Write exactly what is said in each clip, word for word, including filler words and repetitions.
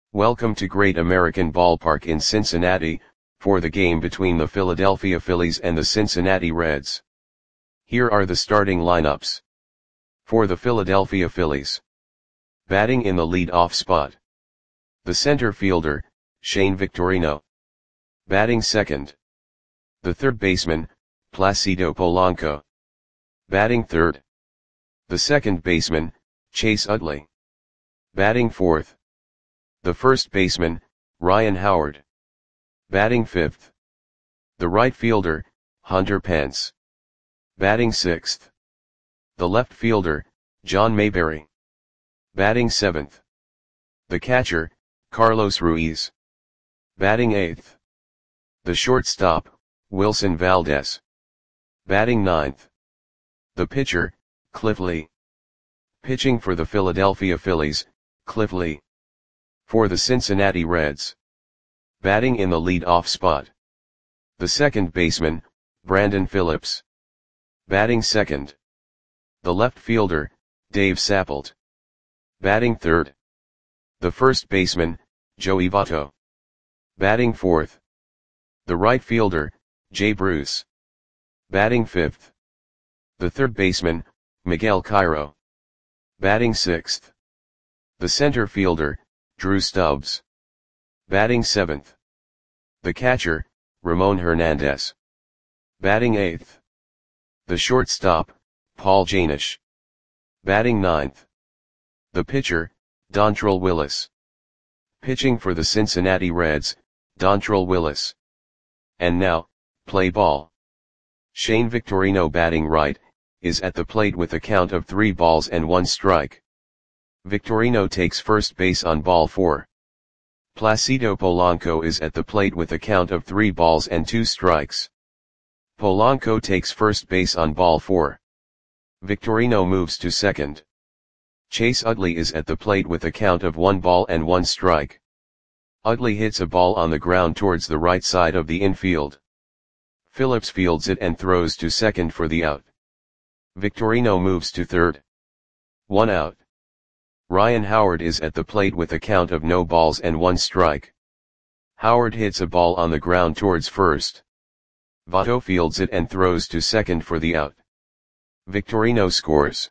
Welcome to Great American Ballpark in Cincinnati, for the game between the Philadelphia Phillies and the Cincinnati Reds. Here are the starting lineups. For the Philadelphia Phillies. Batting in the lead-off spot. The center fielder, Shane Victorino. Batting second. The third baseman, Placido Polanco. Batting third. The second baseman, Chase Utley. Batting fourth. The first baseman, Ryan Howard. Batting fifth. The right fielder, Hunter Pence. Batting sixth. The left fielder, John Mayberry. Batting seventh. The catcher, Carlos Ruiz. Batting eighth. The shortstop, Wilson Valdez. Batting ninth. The pitcher, Cliff Lee. Pitching for the Philadelphia Phillies, Cliff Lee. For the Cincinnati Reds. Batting in the lead-off spot. The second baseman, Brandon Phillips. Batting second. The left fielder, Dave Sappold. Batting third. The first baseman, Joey Votto. Batting fourth. The right fielder, Jay Bruce. Batting fifth. The third baseman, Miguel Cairo. Batting sixth. The center fielder, Drew Stubbs. Batting seventh. The catcher, Ramon Hernandez. Batting eighth. The shortstop, Paul Janish. Batting ninth. The pitcher, Dontrelle Willis. Pitching for the Cincinnati Reds, Dontrelle Willis. And now, play ball. Shane Victorino, batting right, is at the plate with a count of three balls and one strike. Victorino takes first base on ball four. Placido Polanco is at the plate with a count of three balls and two strikes. Polanco takes first base on ball four. Victorino moves to second. Chase Utley is at the plate with a count of one ball and one strike. Utley hits a ball on the ground towards the right side of the infield. Phillips fields it and throws to second for the out. Victorino moves to third. One out. Ryan Howard is at the plate with a count of no balls and one strike. Howard hits a ball on the ground towards first. Votto fields it and throws to second for the out. Victorino scores.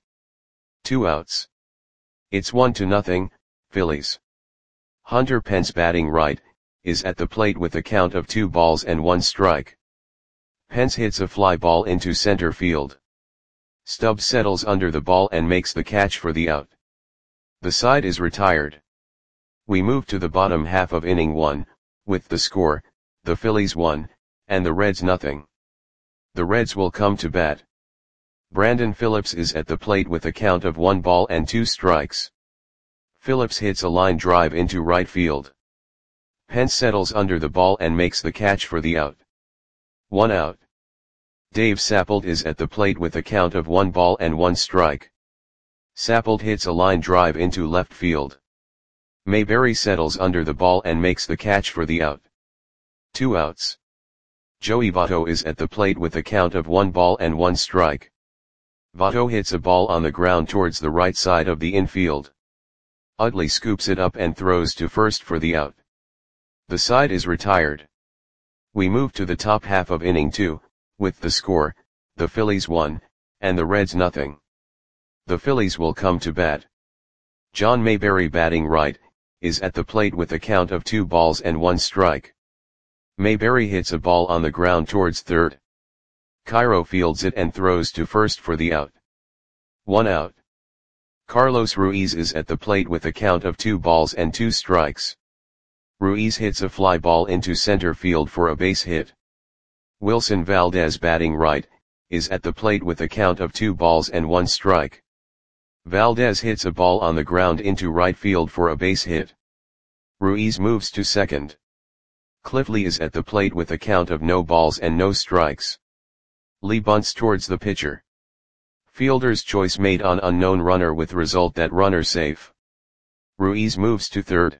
Two outs. It's one to nothing, Phillies. Hunter Pence, batting right, is at the plate with a count of two balls and one strike. Pence hits a fly ball into center field. Stubbs settles under the ball and makes the catch for the out. The side is retired. We move to the bottom half of inning one, with the score, the Phillies one, and the Reds nothing. The Reds will come to bat. Brandon Phillips is at the plate with a count of one ball and two strikes. Phillips hits a line drive into right field. Pence settles under the ball and makes the catch for the out. One out. Dave Sappold is at the plate with a count of one ball and one strike. Sappold hits a line drive into left field. Mayberry settles under the ball and makes the catch for the out. Two outs. Joey Votto is at the plate with a count of one ball and one strike. Votto hits a ball on the ground towards the right side of the infield. Utley scoops it up and throws to first for the out. The side is retired. We move to the top half of inning two, with the score, the Phillies one, and the Reds nothing. The Phillies will come to bat. John Mayberry, batting right, is at the plate with a count of two balls and one strike. Mayberry hits a ball on the ground towards third. Cairo fields it and throws to first for the out. One out. Carlos Ruiz is at the plate with a count of two balls and two strikes. Ruiz hits a fly ball into center field for a base hit. Wilson Valdez, batting right, is at the plate with a count of two balls and one strike. Valdez hits a ball on the ground into right field for a base hit. Ruiz moves to second. Cliff Lee is at the plate with a count of no balls and no strikes. Lee bunts towards the pitcher. Fielder's choice made on unknown runner with result that runner safe. Ruiz moves to third.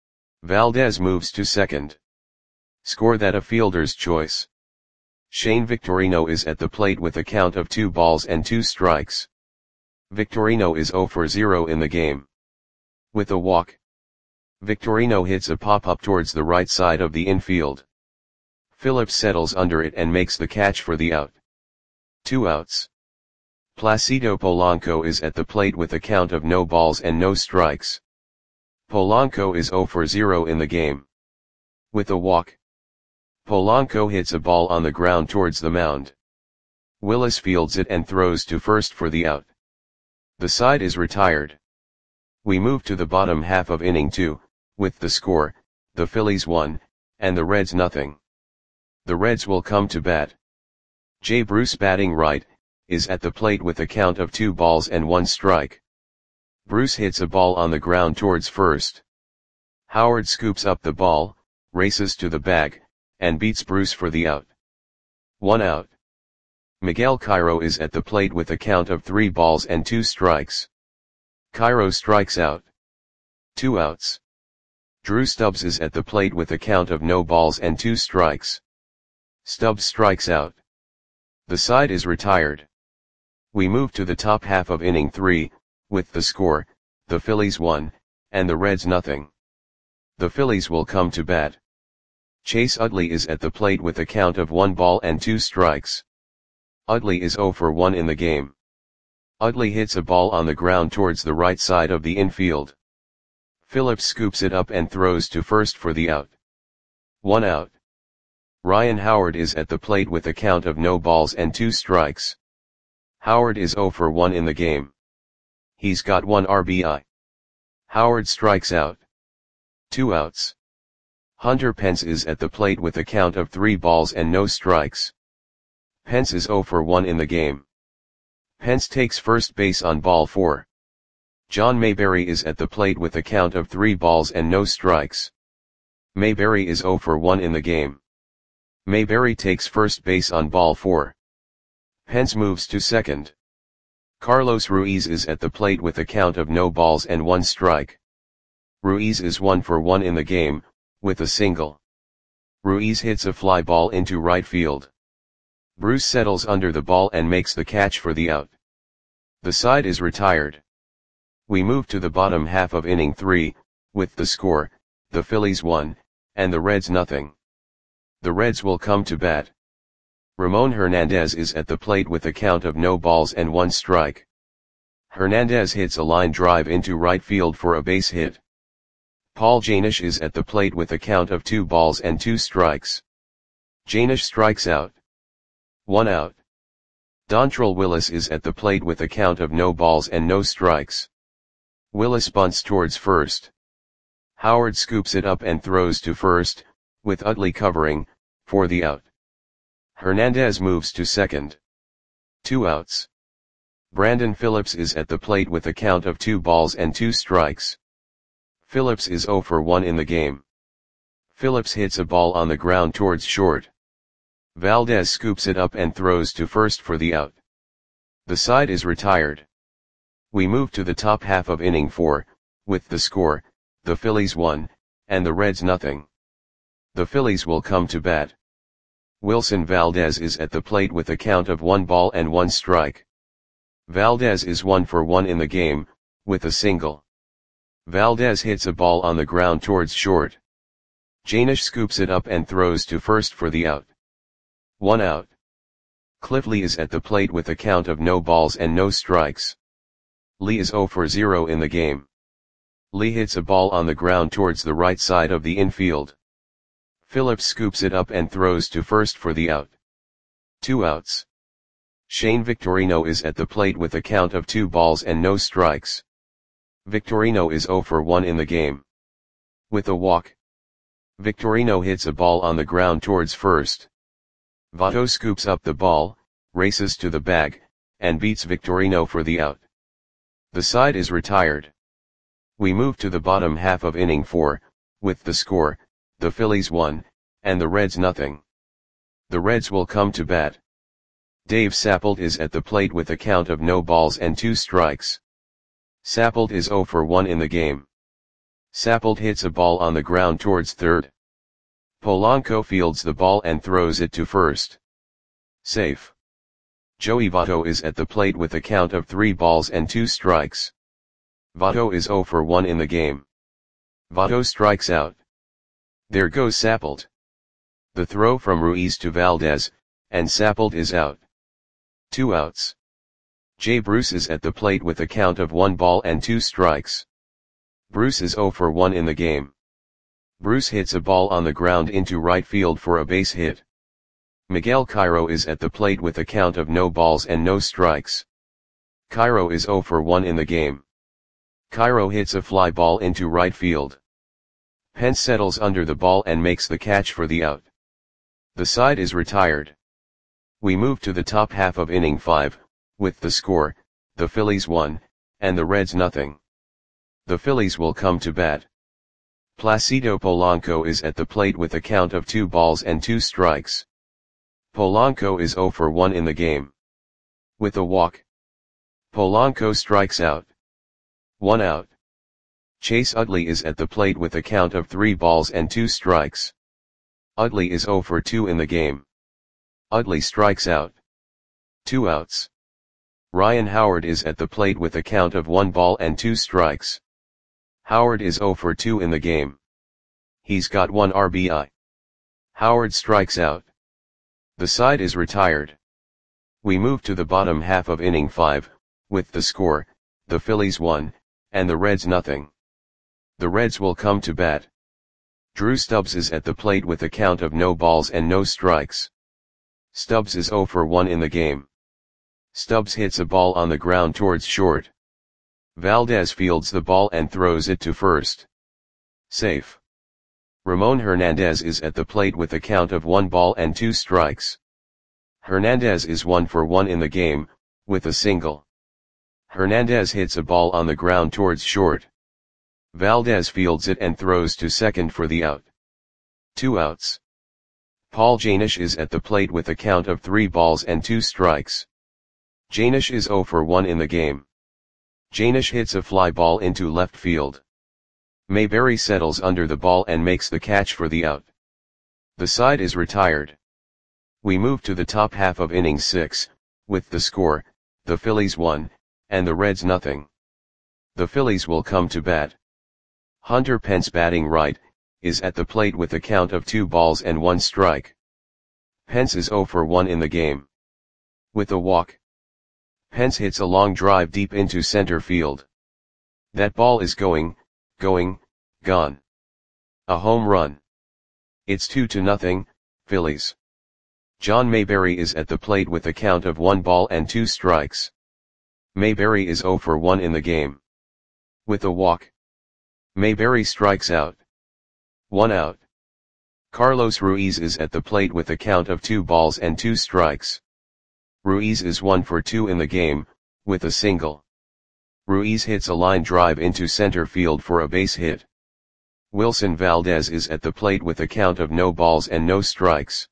Valdez moves to second. Score that a fielder's choice. Shane Victorino is at the plate with a count of two balls and two strikes. Victorino is zero for zero in the game. With a walk. Victorino hits a pop-up towards the right side of the infield. Phillips settles under it and makes the catch for the out. Two outs. Placido Polanco is at the plate with a count of no balls and no strikes. Polanco is zero for zero in the game. With a walk, Polanco hits a ball on the ground towards the mound. Willis fields it and throws to first for the out. The side is retired. We move to the bottom half of inning two, with the score, the Phillies one, and the Reds nothing. The Reds will come to bat. Jay Bruce, batting right, is at the plate with a count of two balls and one strike. Bruce hits a ball on the ground towards first. Howard scoops up the ball, races to the bag, and beats Bruce for the out. One out. Miguel Cairo is at the plate with a count of three balls and two strikes. Cairo strikes out. Two outs. Drew Stubbs is at the plate with a count of no balls and two strikes. Stubbs strikes out. The side is retired. We move to the top half of inning three, with the score, the Phillies one, and the Reds nothing. The Phillies will come to bat. Chase Utley is at the plate with a count of one ball and two strikes. Utley is zero for one in the game. Utley hits a ball on the ground towards the right side of the infield. Phillips scoops it up and throws to first for the out. One out. Ryan Howard is at the plate with a count of no balls and two strikes. Howard is zero for one in the game. He's got one R B I. Howard strikes out. Two outs. Hunter Pence is at the plate with a count of three balls and no strikes. Pence is zero for one in the game. Pence takes first base on ball four. John Mayberry is at the plate with a count of three balls and no strikes. Mayberry is zero for one in the game. Mayberry takes first base on ball four. Pence moves to second. Carlos Ruiz is at the plate with a count of no balls and one strike. Ruiz is one for one in the game, with a single. Ruiz hits a fly ball into right field. Bruce settles under the ball and makes the catch for the out. The side is retired. We move to the bottom half of inning three, with the score, the Phillies one, and the Reds nothing. The Reds will come to bat. Ramon Hernandez is at the plate with a count of no balls and one strike. Hernandez hits a line drive into right field for a base hit. Paul Janish is at the plate with a count of two balls and two strikes. Janish strikes out. One out. Dontrell Willis is at the plate with a count of no balls and no strikes. Willis bunts towards first. Howard scoops it up and throws to first, with Utley covering, for the out. Hernandez moves to second. Two outs. Brandon Phillips is at the plate with a count of two balls and two strikes. Phillips is zero for one in the game. Phillips hits a ball on the ground towards short. Valdez scoops it up and throws to first for the out. The side is retired. We move to the top half of inning four, with the score, the Phillies one, and the Reds nothing. The Phillies will come to bat. Wilson Valdez is at the plate with a count of one ball and one strike. Valdez is one for one in the game, with a single. Valdez hits a ball on the ground towards short. Janish scoops it up and throws to first for the out. One out. Cliff Lee is at the plate with a count of no balls and no strikes. Lee is zero for zero in the game. Lee hits a ball on the ground towards the right side of the infield. Phillips scoops it up and throws to first for the out. Two outs. Shane Victorino is at the plate with a count of two balls and no strikes. Victorino is zero for one in the game. With a walk, Victorino hits a ball on the ground towards first. Votto scoops up the ball, races to the bag, and beats Victorino for the out. The side is retired. We move to the bottom half of inning four, with the score, the Phillies one, and the Reds nothing. The Reds will come to bat. Dave Sappold is at the plate with a count of no balls and two strikes. Sappold is zero for one in the game. Sappold hits a ball on the ground towards third. Polanco fields the ball and throws it to first. Safe. Joey Votto is at the plate with a count of three balls and two strikes. Votto is zero for one in the game. Votto strikes out. There goes Sapult. The throw from Ruiz to Valdez, and Sapult is out. Two outs. Jay Bruce is at the plate with a count of one ball and two strikes. Bruce is oh for one in the game. Bruce hits a ball on the ground into right field for a base hit. Miguel Cairo is at the plate with a count of no balls and no strikes. Cairo is oh for one in the game. Cairo hits a fly ball into right field. Pence settles under the ball and makes the catch for the out. The side is retired. We move to the top half of inning five, with the score, the Phillies one, and the Reds nothing. The Phillies will come to bat. Placido Polanco is at the plate with a count of two balls and two strikes. Polanco is oh for one in the game. With a walk, Polanco strikes out. One out. Chase Utley is at the plate with a count of three balls and two strikes. Utley is oh for two in the game. Utley strikes out. Two outs. Ryan Howard is at the plate with a count of one ball and two strikes. Howard is oh for two in the game. He's got one R B I. Howard strikes out. The side is retired. We move to the bottom half of inning five, with the score, the Phillies one, and the Reds nothing. The Reds will come to bat. Drew Stubbs is at the plate with a count of no balls and no strikes. Stubbs is oh for one in the game. Stubbs hits a ball on the ground towards short. Valdez fields the ball and throws it to first. Safe. Ramon Hernandez is at the plate with a count of one ball and two strikes. Hernandez is one for one in the game, with a single. Hernandez hits a ball on the ground towards short. Valdez fields it and throws to second for the out. Two outs. Paul Janish is at the plate with a count of three balls and two strikes. Janish is oh for one in the game. Janish hits a fly ball into left field. Mayberry settles under the ball and makes the catch for the out. The side is retired. We move to the top half of inning six, with the score, the Phillies one, and the Reds nothing. The Phillies will come to bat. Hunter Pence, batting right, is at the plate with a count of two balls and one strike. Pence is oh for one in the game. With a walk, Pence hits a long drive deep into center field. That ball is going, going, gone. A home run. It's two to nothing, Phillies. John Mayberry is at the plate with a count of one ball and two strikes. Mayberry is oh for one in the game. With a walk, Mayberry strikes out. One out. Carlos Ruiz is at the plate with a count of two balls and two strikes. Ruiz is one for two in the game, with a single. Ruiz hits a line drive into center field for a base hit. Wilson Valdez is at the plate with a count of no balls and no strikes.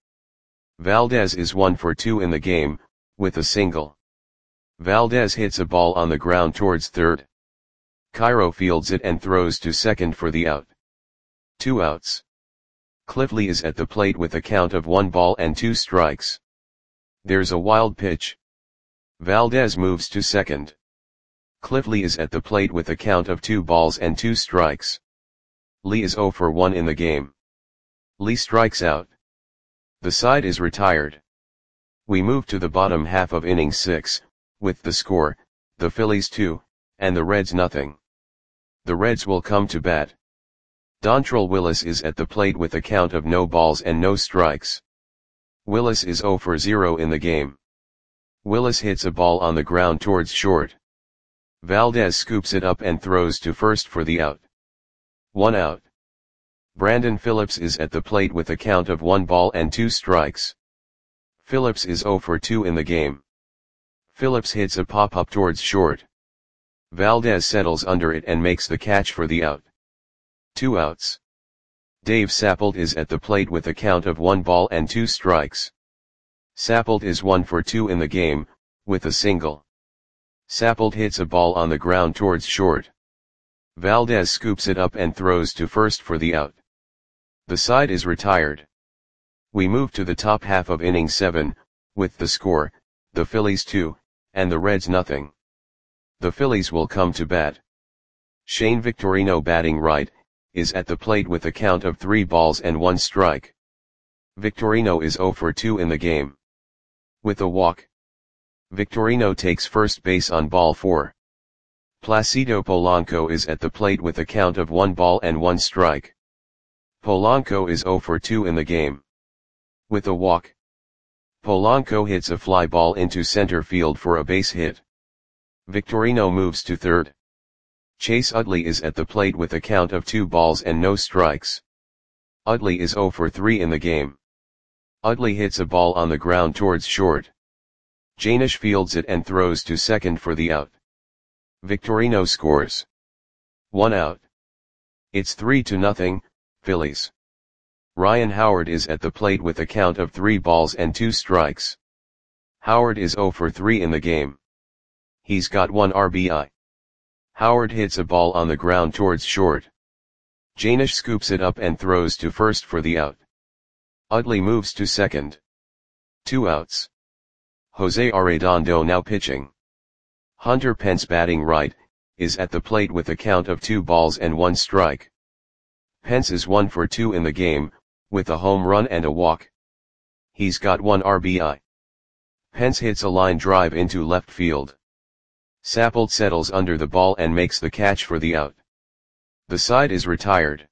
Valdez is one for two in the game, with a single. Valdez hits a ball on the ground towards third. Cairo fields it and throws to second for the out. Two outs. Cliffley is at the plate with a count of one ball and two strikes. There's a wild pitch. Valdez moves to second. Cliffley is at the plate with a count of two balls and two strikes. Lee is oh for one in the game. Lee strikes out. The side is retired. We move to the bottom half of inning six, with the score, the Phillies two, and the Reds nothing. The Reds will come to bat. Dontrelle Willis is at the plate with a count of no balls and no strikes. Willis is oh for zero in the game. Willis hits a ball on the ground towards short. Valdez scoops it up and throws to first for the out. One out. Brandon Phillips is at the plate with a count of one ball and two strikes. Phillips is oh for two in the game. Phillips hits a pop-up towards short. Valdez settles under it and makes the catch for the out. Two outs. Dave Sapult is at the plate with a count of one ball and two strikes. Sapult is one for two in the game, with a single. Sapult hits a ball on the ground towards short. Valdez scoops it up and throws to first for the out. The side is retired. We move to the top half of inning seven, with the score, the Phillies two, and the Reds nothing. The Phillies will come to bat. Shane Victorino, batting right, is at the plate with a count of three balls and one strike. Victorino is zero for two in the game. With a walk, Victorino takes first base on ball four. Placido Polanco is at the plate with a count of one ball and one strike. Polanco is zero for two in the game. With a walk, Polanco hits a fly ball into center field for a base hit. Victorino moves to third. Chase Utley is at the plate with a count of two balls and no strikes. Utley is zero for three in the game. Utley hits a ball on the ground towards short. Janish fields it and throws to second for the out. Victorino scores. One out. It's three to nothing, Phillies. Ryan Howard is at the plate with a count of three balls and two strikes. Howard is zero for three in the game. He's got one R B I. Howard hits a ball on the ground towards short. Janish scoops it up and throws to first for the out. Utley moves to second. Two outs. Jose Arredondo now pitching. Hunter Pence batting right, is at the plate with a count of two balls and one strike. Pence is one for two in the game, with a home run and a walk. He's got one R B I. Pence hits a line drive into left field. Sappold settles under the ball and makes the catch for the out. The side is retired.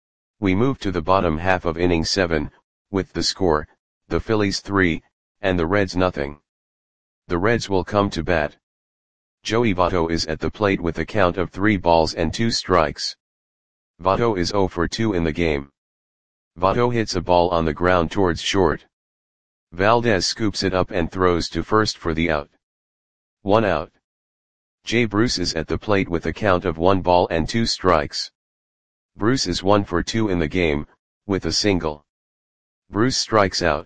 We move to the bottom half of inning seven, with the score, the Phillies three, and the Reds nothing. The Reds will come to bat. Joey Votto is at the plate with a count of three balls and two strikes. Votto is zero for two in the game. Votto hits a ball on the ground towards short. Valdez scoops it up and throws to first for the out. One out. Jay Bruce is at the plate with a count of one ball and two strikes. Bruce is one for two in the game, with a single. Bruce strikes out.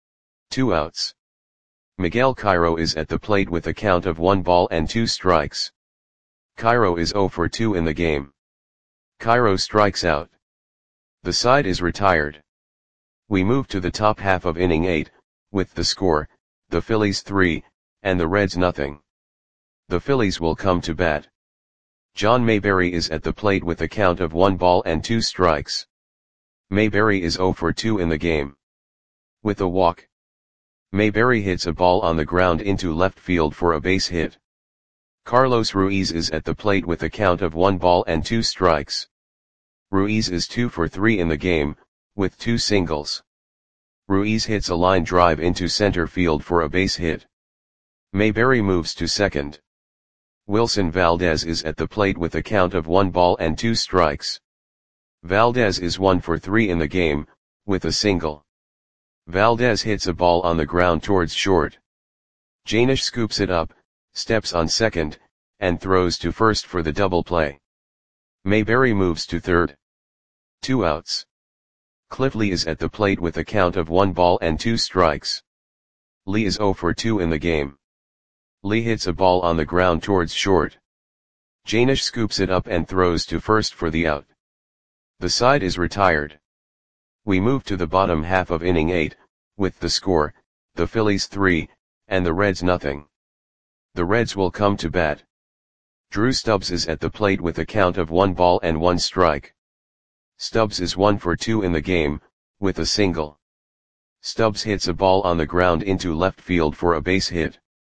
Two outs. Miguel Cairo is at the plate with a count of one ball and two strikes. Cairo is zero for two in the game. Cairo strikes out. The side is retired. We move to the top half of inning eight, with the score, the Phillies three, and the Reds nothing. The Phillies will come to bat. John Mayberry is at the plate with a count of one ball and two strikes. Mayberry is zero for two in the game. With a walk, Mayberry hits a ball on the ground into left field for a base hit. Carlos Ruiz is at the plate with a count of one ball and two strikes. Ruiz is two for three in the game, with two singles. Ruiz hits a line drive into center field for a base hit. Mayberry moves to second. Wilson Valdez is at the plate with a count of one ball and two strikes. Valdez is one for three in the game, with a single. Valdez hits a ball on the ground towards short. Janish scoops it up, steps on second, and throws to first for the double play. Mayberry moves to third. Two outs. Cliff Lee is at the plate with a count of one ball and two strikes. Lee is zero for two in the game. Lee hits a ball on the ground towards short. Janish scoops it up and throws to first for the out. The side is retired. We move to the bottom half of inning eight, with the score, the Phillies three, and the Reds nothing. The Reds will come to bat. Drew Stubbs is at the plate with a count of one ball and one strike. Stubbs is one for two in the game, with a single. Stubbs hits a ball on the ground into left field for a base hit.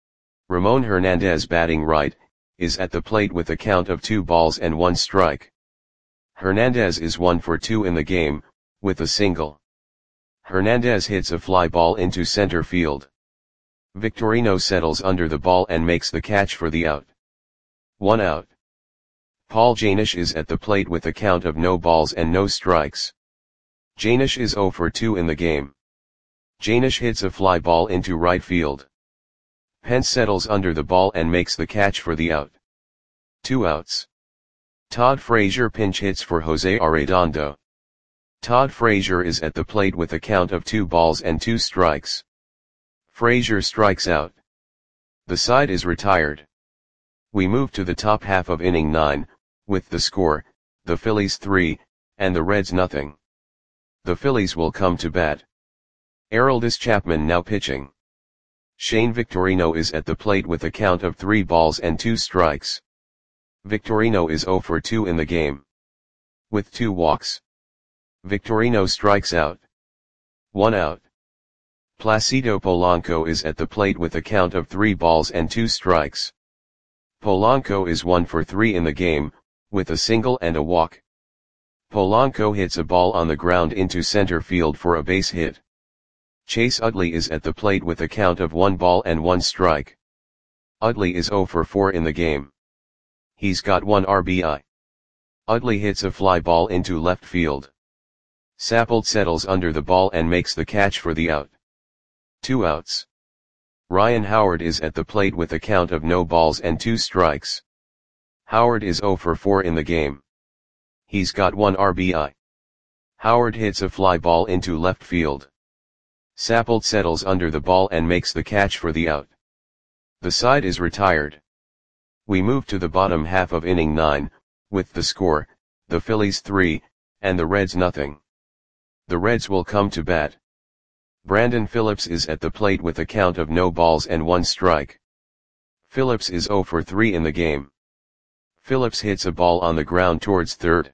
Ramon Hernandez batting right, is at the plate with a count of two balls and one strike. Hernandez is one for two in the game, with a single. Hernandez hits a fly ball into center field. Victorino settles under the ball and makes the catch for the out. One out. Paul Janish is at the plate with a count of no balls and no strikes. Janish is zero for two in the game. Janish hits a fly ball into right field. Pence settles under the ball and makes the catch for the out. Two outs. Todd Frazier pinch hits for Jose Arredondo. Todd Frazier is at the plate with a count of two balls and two strikes. Frazier strikes out. The side is retired. We move to the top half of inning nine, with the score, the Phillies three, and the Reds nothing. The Phillies will come to bat. Aroldis Chapman now pitching. Shane Victorino is at the plate with a count of three balls and two strikes. Victorino is zero for two in the game. with two walks. Victorino strikes out. One out. Placido Polanco is at the plate with a count of three balls and two strikes. Polanco is one for three in the game, with a single and a walk. Polanco hits a ball on the ground into center field for a base hit. Chase Utley is at the plate with a count of one ball and one strike. Utley is zero for four in the game. He's got one R B I. Utley hits a fly ball into left field. Sappold settles under the ball and makes the catch for the out. Two outs. Ryan Howard is at the plate with a count of no balls and two strikes. Howard is zero for four in the game. He's got one R B I. Howard hits a fly ball into left field. Sappold settles under the ball and makes the catch for the out. The side is retired. We move to the bottom half of inning nine, with the score, the Phillies three, and the Reds nothing. The Reds will come to bat. Brandon Phillips is at the plate with a count of no balls and one strike. Phillips is zero for three in the game. Phillips hits a ball on the ground towards third.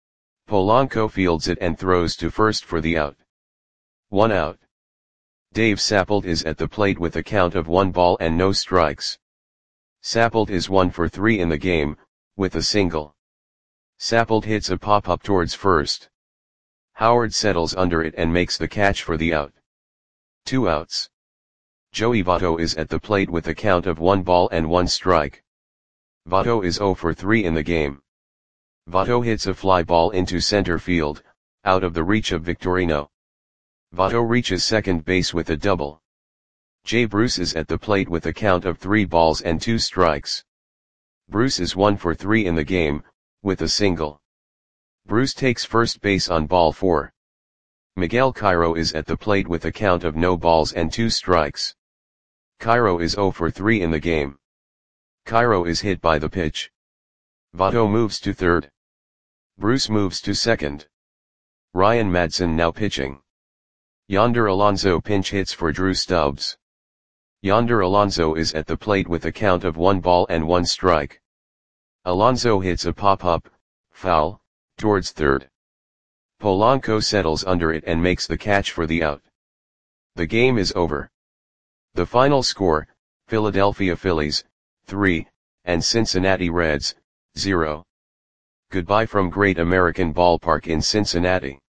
Polanco fields it and throws to first for the out. One out. Dave Sappold is at the plate with a count of one ball and no strikes. Sappold is one for three in the game, with a single. Sappold hits a pop-up towards first. Howard settles under it and makes the catch for the out. Two outs. Joey Votto is at the plate with a count of one ball and one strike. Votto is zero for three in the game. Votto hits a fly ball into center field, out of the reach of Victorino. Votto reaches second base with a double. Jay Bruce is at the plate with a count of three balls and two strikes. Bruce is one for three in the game, with a single. Bruce takes first base on ball four. Miguel Cairo is at the plate with a count of no balls and two strikes. Cairo is zero for three in the game. Cairo is hit by the pitch. Votto moves to third. Bruce moves to second. Ryan Madson now pitching. Yonder Alonso pinch hits for Drew Stubbs. Yonder Alonso is at the plate with a count of one ball and one strike. Alonso hits a pop-up, foul, towards third. Polanco settles under it and makes the catch for the out. The game is over. The final score, Philadelphia Phillies, three, and Cincinnati Reds, zero. Goodbye from Great American Ballpark in Cincinnati.